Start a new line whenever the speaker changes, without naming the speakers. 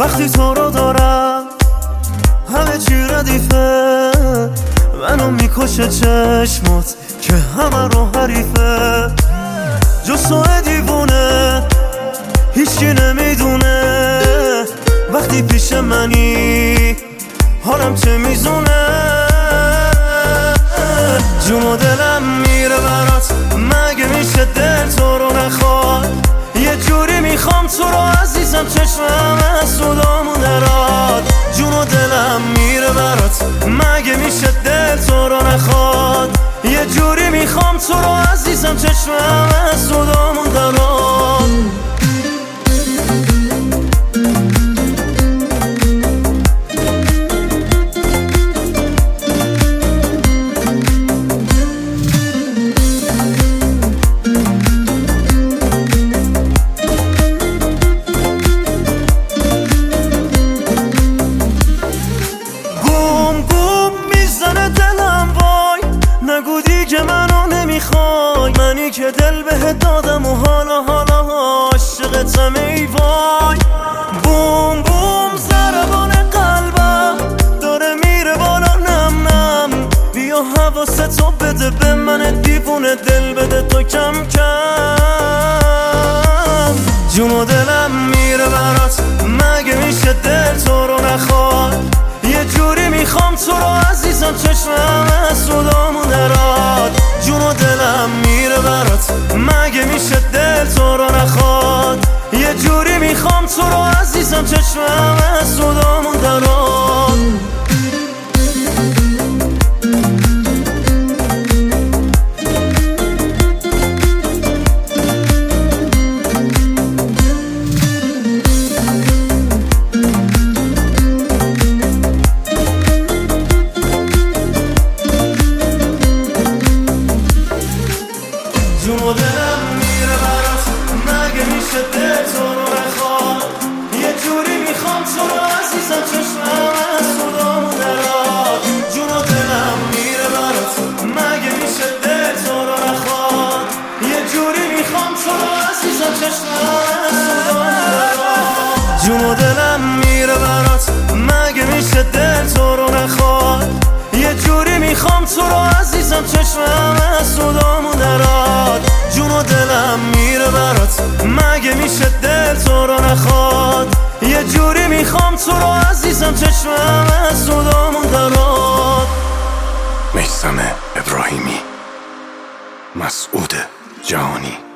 وقتی تو رو دارم همه چی ردیفه، منو میکشه چشمات که همه رو حریفه. جز تو دیوونه هیچکی نمیدونه وقتی پیش منی حالم چه میزونه. جون و دلم میره برات، مگه میشه دل تو رو نخواد؟ یه جوری میخوام تو رو عزیزم، چشمم از صدامون دراد. جون و دلم میره برات، مگه میشه دل تو رو نخواد؟ یه جوری میخوام تو رو عزیزم، چشمم از صدامون دراد. که منو نمیخوای، منی که دل بهت دادم و حالا عاشقتم ای وای. بوم بوم ضربان قلبم داره میره بالا نم نم، بیا حواستو بده به من دیوونه، دل بده تو کم کم. جون و دلم میره برات، مگه میشه دل تو رو نخواد؟ یه جوری میخوام تو رو عزیزم، چشمم از صدامون دراد. جون و دلم میره برات، مگه میشه دل تو رو نخواد؟ یه جوری میخوام تو رو عزیزم، چشمم از صدامون دراد. جون و دلم میره برات، مگه میشه دل تو رو نخواد؟ یه جوری میخوام تو رو عزیزم، چشمم از صدامون دراد. جون و دلم میره برات، مگه میشه دل تو رو نخواد؟ یه جوری میخوام تو رو عزیزم، چشمم از صدامون دراد. جون و دلم میره برات، مگه میشه دل تو رو نخواد؟ یه جوری میخوام تو رو عزیزم، چشمم از صدامون دراد. جون و دلم میره برات، مگه میشه دل تو رو نخواد؟ یه جوری میخوام تو رو عزیزم، چشمم از صدامون دراد.
میثم ابراهیمی، مسعود جهانی.